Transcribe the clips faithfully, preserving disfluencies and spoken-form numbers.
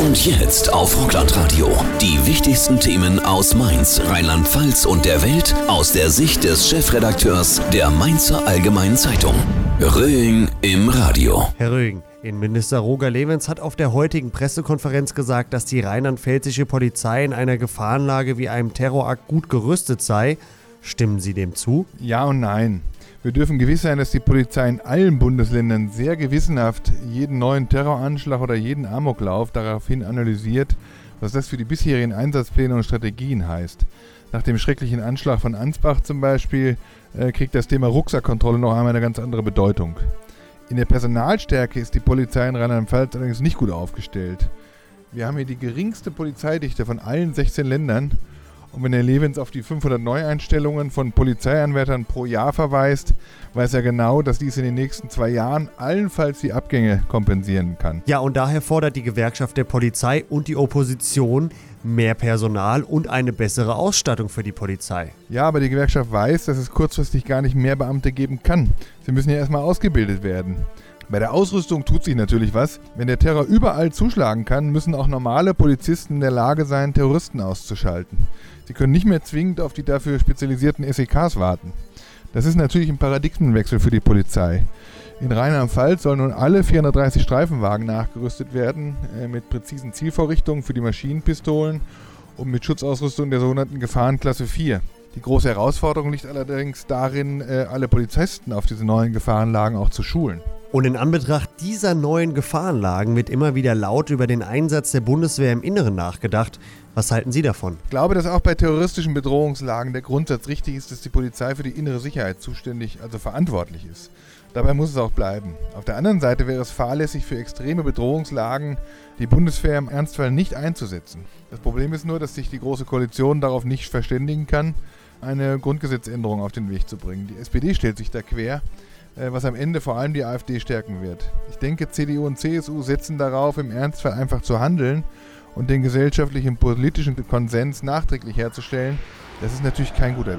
Und jetzt auf Rockland Radio. Die wichtigsten Themen aus Mainz, Rheinland-Pfalz und der Welt aus der Sicht des Chefredakteurs der Mainzer Allgemeinen Zeitung. Röing im Radio. Herr Röing, Innenminister Roger Lewens hat auf der heutigen Pressekonferenz gesagt, dass die rheinland-pfälzische Polizei in einer Gefahrenlage wie einem Terrorakt gut gerüstet sei. Stimmen Sie dem zu? Ja und nein. Wir dürfen gewiss sein, dass die Polizei in allen Bundesländern sehr gewissenhaft jeden neuen Terroranschlag oder jeden Amoklauf daraufhin analysiert, was das für die bisherigen Einsatzpläne und Strategien heißt. Nach dem schrecklichen Anschlag von Ansbach zum Beispiel äh, kriegt das Thema Rucksackkontrolle noch einmal eine ganz andere Bedeutung. In der Personalstärke ist die Polizei in Rheinland-Pfalz allerdings nicht gut aufgestellt. Wir haben hier die geringste Polizeidichte von allen sechzehn Ländern. Und wenn Herr Lewens auf die fünfhundert Neueinstellungen von Polizeianwärtern pro Jahr verweist, weiß er genau, dass dies in den nächsten zwei Jahren allenfalls die Abgänge kompensieren kann. Ja, und daher fordert die Gewerkschaft der Polizei und die Opposition mehr Personal und eine bessere Ausstattung für die Polizei. Ja, aber die Gewerkschaft weiß, dass es kurzfristig gar nicht mehr Beamte geben kann. Sie müssen ja erstmal ausgebildet werden. Bei der Ausrüstung tut sich natürlich was. Wenn der Terror überall zuschlagen kann, müssen auch normale Polizisten in der Lage sein, Terroristen auszuschalten. Sie können nicht mehr zwingend auf die dafür spezialisierten S E Ks warten. Das ist natürlich ein Paradigmenwechsel für die Polizei. In Rheinland-Pfalz sollen nun alle vierhundertdreißig Streifenwagen nachgerüstet werden, äh, mit präzisen Zielvorrichtungen für die Maschinenpistolen und mit Schutzausrüstung der sogenannten Gefahrenklasse vier. Die große Herausforderung liegt allerdings darin, äh, alle Polizisten auf diese neuen Gefahrenlagen auch zu schulen. Und in Anbetracht dieser neuen Gefahrenlagen wird immer wieder laut über den Einsatz der Bundeswehr im Inneren nachgedacht. Was halten Sie davon? Ich glaube, dass auch bei terroristischen Bedrohungslagen der Grundsatz richtig ist, dass die Polizei für die innere Sicherheit zuständig, also verantwortlich ist. Dabei muss es auch bleiben. Auf der anderen Seite wäre es fahrlässig, für extreme Bedrohungslagen die Bundeswehr im Ernstfall nicht einzusetzen. Das Problem ist nur, dass sich die Große Koalition darauf nicht verständigen kann, eine Grundgesetzänderung auf den Weg zu bringen. Die S P D stellt sich da quer, was am Ende vor allem die AfD stärken wird. Ich denke, C D U und C S U setzen darauf, im Ernstfall einfach zu handeln und den gesellschaftlichen politischen Konsens nachträglich herzustellen. Das ist natürlich kein guter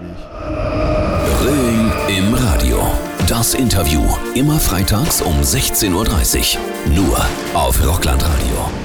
Weg. Röing im Radio. Das Interview. Immer freitags um sechzehn Uhr dreißig. Nur auf Rockland Radio.